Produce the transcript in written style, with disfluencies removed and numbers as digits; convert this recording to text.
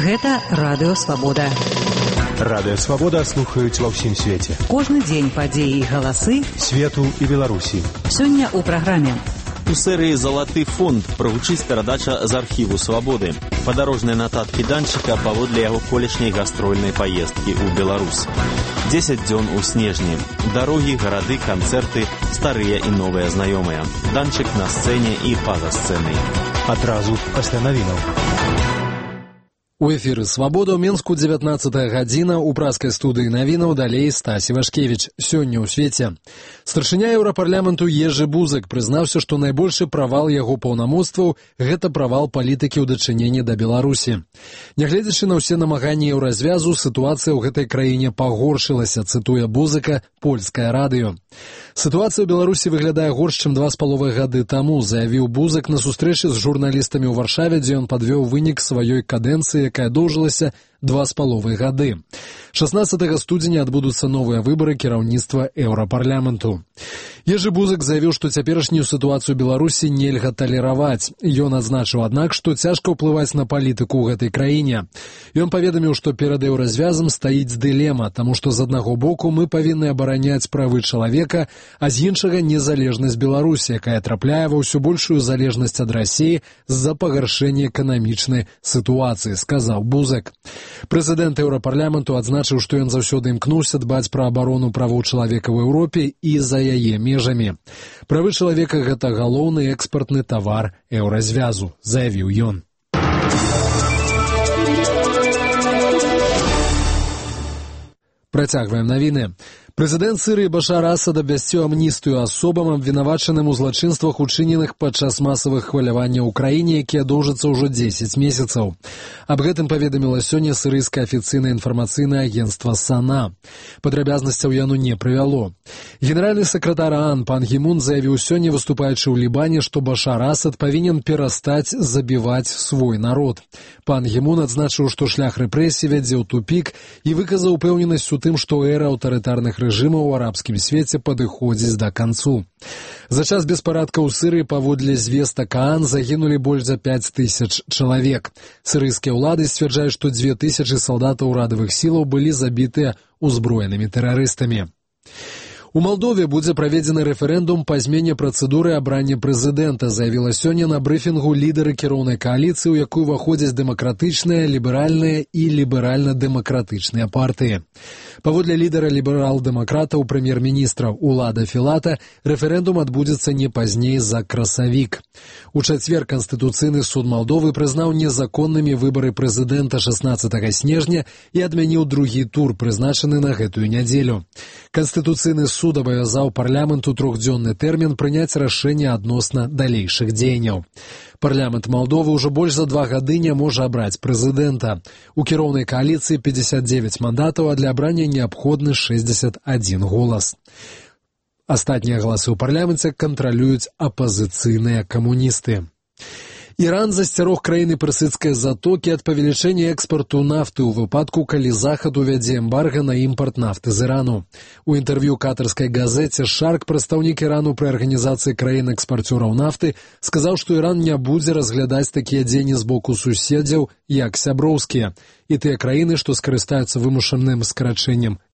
Гэта Радыё Свабода. Радыё Свабода слухаюць ва ўсім свеце. Кожны дзень падзеі і галасы свету і Беларусі. Сёння ў праграме. У серыі «Залаты фонд» прагучыць перадача з архіву «Свабоды». Падарожныя нататкі Данчыка паводле яго колішняй гастрольнай паездкі ў Беларусь. 10 дзён у снежні. Дарогі, гарады, канцэрты, старыя і новыя знаёмыя. Данчык на сцэне і па-за сцэнай. Адразу пасля навінаў. У эфіры «Свабода» ў Менску 19 гадзіна, у праскай студыі навінаў далей Стась Івашкевіч. Сёння ў свеце. Старшыня Еўрапарламенту Ежы Бузак прызнаўся, што найбольшы правал яго паўнамоцтваў – гэта правал палітыкі ў дачыненні да Беларусі. Нягледзячы на ўсе намаганні еўразвязу, сітуацыя ў гэтай краіне пагоршылася, цытуе Бузака польскае радыё. Сітуацыя ў Беларусі выглядае горш, чым 2,5 гады таму, заявіў Бузак на сустрэчы з журналістамі ў Варшаве, дзе ён падвёў вынік сваёй кадэнцыі, якая доўжылася 2,5 гады. 16 студзеня адбудуцца новыя выбары кіраўніцтва Еўрапарламенту. Ежы Бузак заявіў, што цяперашнюю сітуацыю Беларусі нельга талераваць. Ён адзначыў, аднак, што цяжка ўплываць на палітыку ў гэтай краіне. Ён паведаміў, што перад еўразвязам стаіць дылема, таму што з аднаго боку мы павінны абараняць правы чалавека, а з іншага незалежнасць Беларусі, якая трапляе ва ўсё большую залежнасць ад Расіі з-за пагаршэння эканамічнай сітуацыі, сказаў Бузак. Прэзідэнт Еўрапарламенту адзначыў, што ён заўсёды імкнуўся дбаць пра абарону правоў чалавека ў Еўропе і за яе межамі. Правы чалавека – гэта галоўны экспартны тавар еўразвязу, заявіў ён. Працягваем навіны. Прэзідэнт Сірыі Башар Асад абвясціў амністыю асобам, абвінавачаным у злачынствах, учыненых падчас масавых хваляванняў у краіне, якія доўжацца ўжо 10 месяцаў. Аб гэтым паведаміла сёння сірыйскае афіцыйнае інфармацыйнае агенцтва САНА. Падрабязнасцяў яно не прывяло. Генеральны сакратар ААН Пан Гі Мун заявіў сёння, выступаючы ў Лібане, што Башар Асад павінен перастаць забіваць свой народ. Пан Гі Мун адзначыў, што шлях рэпрэсій вядзе ў тупік і выказаў упэўненасць у тым, што эра аўтарытарных рэжымаў у арабскім свеце падыходзіць да канцу. За час беспарадкаў у Сірыі паводле звестак ААН загінулі больш за 5000 чалавек. Сірыйскія ўлады сцвярджаюць, што 2000 салдатаў урадавых сілаў былі забітыя узброенымі тэрарыстамі. У Малдове будзе праведзены рэферэндум па змене працэдуры абрання прэзідэнта, заявіла сёння на брыфінгу лідары кіроўнай кааліцыі, у якую ўваходзяць дэмакратычныя, ліберальныя і ліберальна-дэмакратычныя партыі. Паводле лідара ліберал-дэмакратаў прэм'ер-міністра Улада Філата, рэферэндум адбудзецца не пазней за красавік. У чацвер Канстытуцыйны суд Малдовы прызнаў незаконнымі выбары прэзідэнта 16 снежня і адмяніў другі тур, прызначаны на гэтую нядзелю. Канстытуцыйны суд абавязаў парламенту 3-дзённы тэрмін прыняць рашэнне адносна далейшых дзеянняў. Парламент Малдовы ўжо больш за 2 гады не можа абраць прэзідэнта. У кіроўнай кааліцыі 59 мандатаў, а для абрання неабходны 61 голас. Астатнія галасы ў парламенце кантралююць апазіцыйныя камуністы. Іран засцярог краіны персідскай затокі ад павелічэння экспарту нафты ў выпадку, калі Захад увядзе эмбарга на імпарт нафты з Ірану. У інтэрв'ю катарскай газеце «Шарк» прадстаўнік Ірану пры арганізацыі краін-экспарцёраў нафты сказаў, што Іран не будзе разглядаць такія дзеянні з боку суседзяў, як сяброўскія. І тыя краіны, што скарыстаюцца вымушаным скарачэннем